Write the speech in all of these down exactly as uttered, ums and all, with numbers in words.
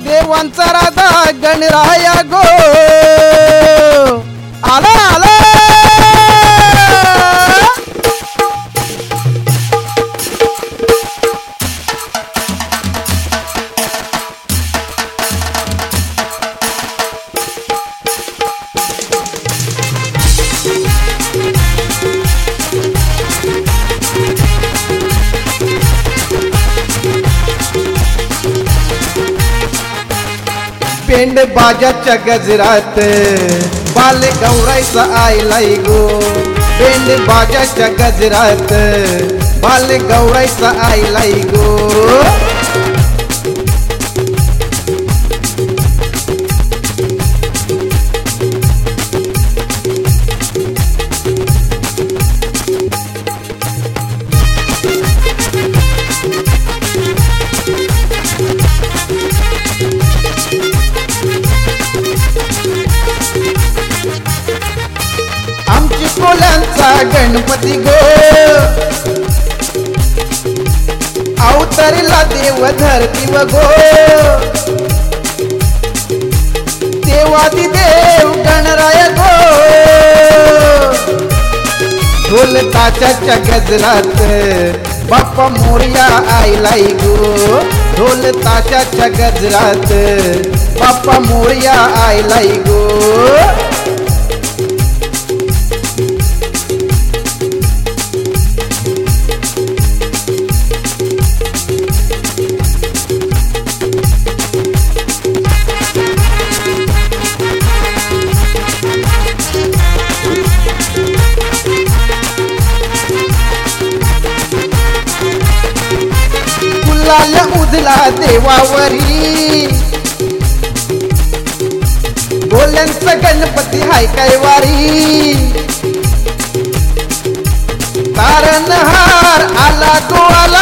देवांचा राधा गणराया गो आला आला पेंड बाजाच्या गजरात बाल गौरायचा आयलाय गो पेंड बाजाच्या गजरात बाल गौरायचा आयलाय गो कोल्यांचा गणपती गो अवतरला देव धरती व गो देवादी देव गणराय गो ढोल ताशाच्या गजरात बाप्पा मोरया आयलाय गो ढोल ताशाच्या गजरात बाप्पा मोरया आयलाय गो लाल उधला देवावरी बोल्यांचा गणपती हाय काय वारी तारणहार आला तो आला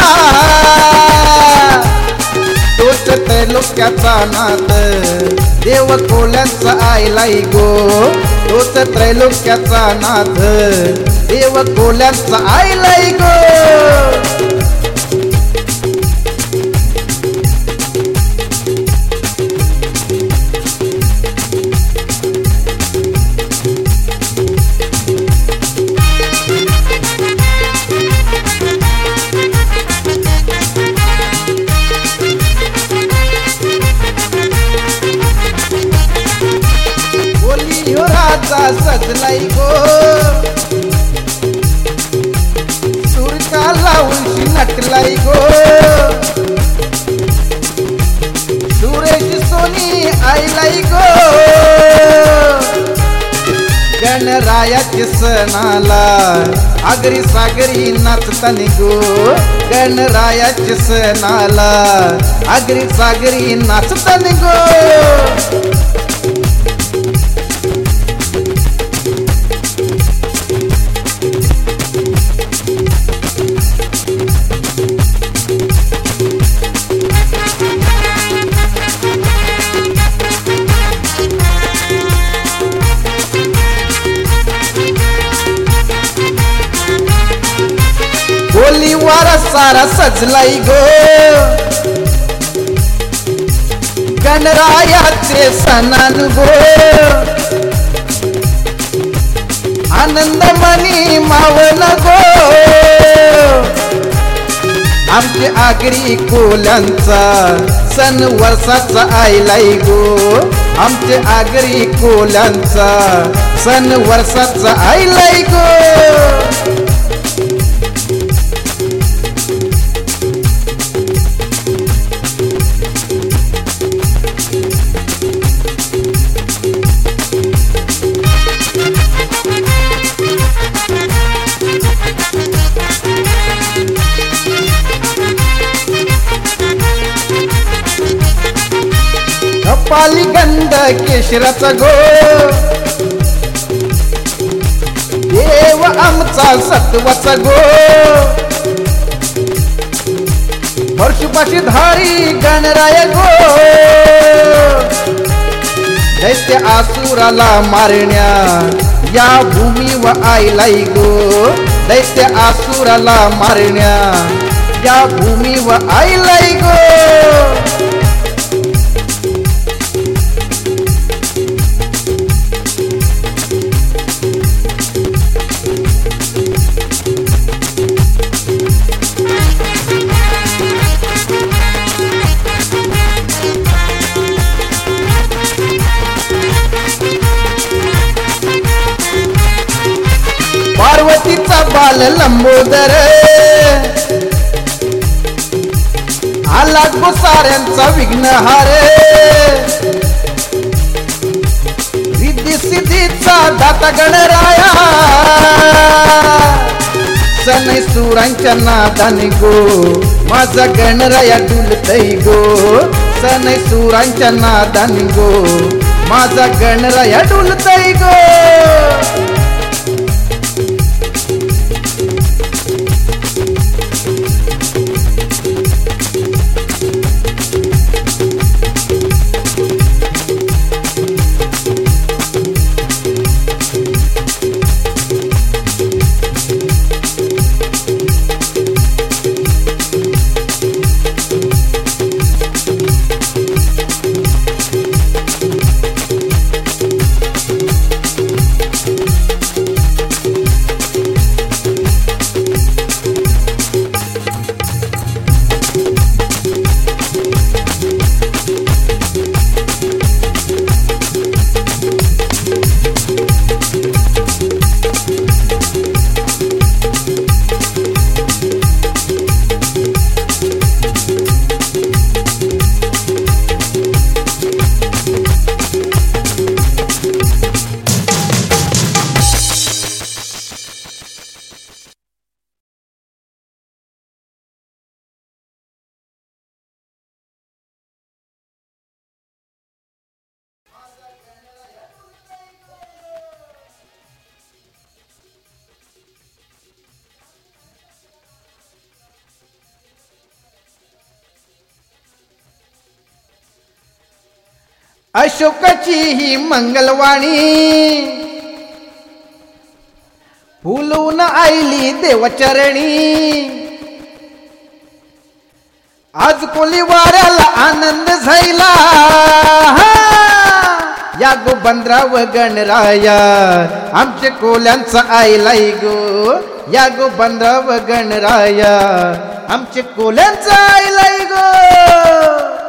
तोच त्रैलोक्याचा नाथ देव कोल्यांचा आयलाय गो तोच त्रैलोक्याचा नाथ देव कोल्यांचा आयलाय गो सजलाई गो सुरका लावून नटलाई गो सुरेश सोनी आईलाई गो गणरायाच्या सणाला आगरी सागरी नाचतानी गो गणरायाच्या सणाला आगरी सागरी नाचतानी गो बोली वारा सारा सजलाई गो गणरायाचे सणान गो आनंद मनी मावन गो आमचे आगरी कोल्यांचा सण वर्षाचा आयलाय गो आमचे आगरी कोल्यांचा सण वर्षाचा आयलाय गो कपाली गंध केशराचा गो देव आमचा सत्वाचा गो परशुपाशी धारी गणराय गो दैत्य आसुराला मारण्या या भूमीवर आयलाय गो दैत्य आसुराला मारण्या या भूमीवर आयलाय गो बाल लंबोदर आला साऱ्यांचा विघ्नहार रिद्धी सिद्धीचा दाता गणराया सनई सुरांच्या नादाने गो माझा गणराया डुलतई गो सनई सुरांच्या नादाने गो माझा गणराया डुलतई गो अशोकाची ही मंगलवाणी फुलून आईली देवचरणी आज कोली वाऱ्याला आनंद झाला या गो बंद्राव गणराया आमच्या कोल्यांचा आईलाई गो या गो बंद्राव गणराया आमच्या कोल्यांचा आईलाई गो